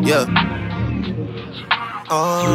Yeah. Oh.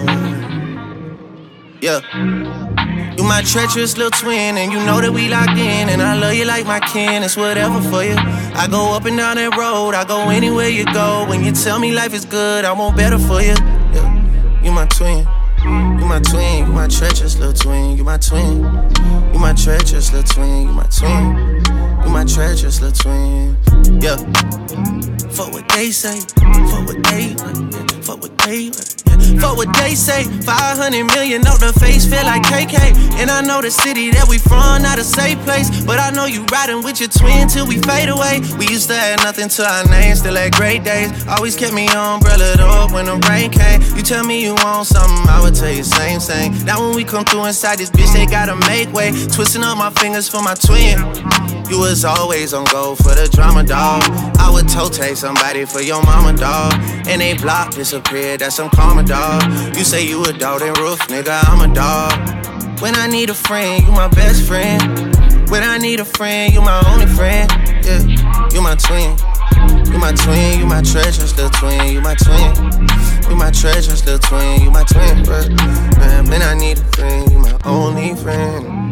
Yeah. You my treacherous little twin, and you know that we locked in. And I love you like my kin, it's whatever for you. I go up and down that road, I go anywhere you go. When you tell me life is good, I want better for you. Yeah. You my twin, you my twin, you my treacherous little twin. You my twin, you my treacherous little twin. You my twin, you my treacherous little twin. Yeah. Fuck what they say, fuck what they, fuck what they. Fuck what they say, 500 million off the face, feel like KK. And I know the city that we from, not a safe place. But I know you riding with your twin till we fade away. We used to have nothing to our name, still had great days. Always kept me umbrellaed up when the rain came. You tell me you want something, I would tell you same. Now when we come through inside this bitch, they gotta make way. Twisting up my fingers for my twin. You was always on go for the drama, dog. I would toe take somebody for your mama, dog. And they block disappeared, that's some karma, dog. You say you a dog, then roof, nigga, I'm a dog. When I need a friend, you my best friend. When I need a friend, you my only friend. Yeah, you my twin. You my twin, you my treacherous little twin. You my twin, you my treacherous little twin. You my twin, bro. Man, when I need a friend, you my only friend.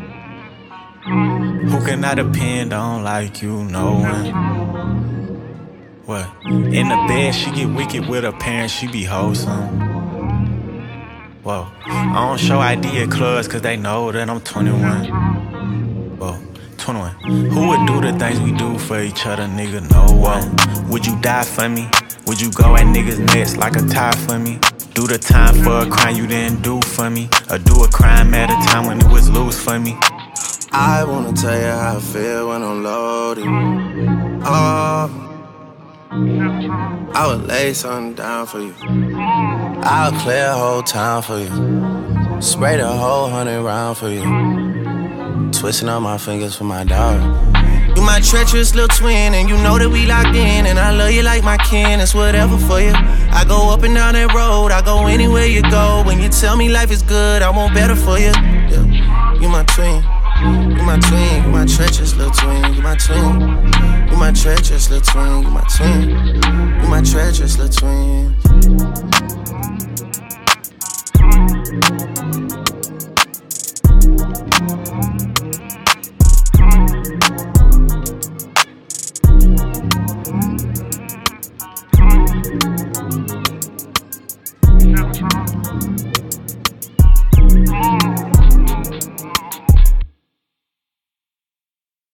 Who can I depend on like you knowin'? What? In the bed, she get wicked with her parents, she be wholesome. Whoa, I don't show ID at clubs cause they know that I'm 21. Whoa, 21. Who would do the things we do for each other, nigga? No one. Would you die for me? Would you go at niggas' necks like a tie for me? Do the time for a crime you didn't do for me? Or do a crime at a time when it was loose for me? I wanna tell you how I feel when I'm loaded. Oh, I would lay something down for you. I'll clear a whole town for you. Spray the whole 100 round for you. Twisting up my fingers for my dog. You my treacherous little twin, and you know that we locked in. And I love you like my kin, it's whatever for you. I go up and down that road, I go anywhere you go. When you tell me life is good, I want better for you. Yeah. You my twin. You my twin, you my treacherous little twin. You my twin, you my treacherous little twin. You my twin, you my treacherous little twin.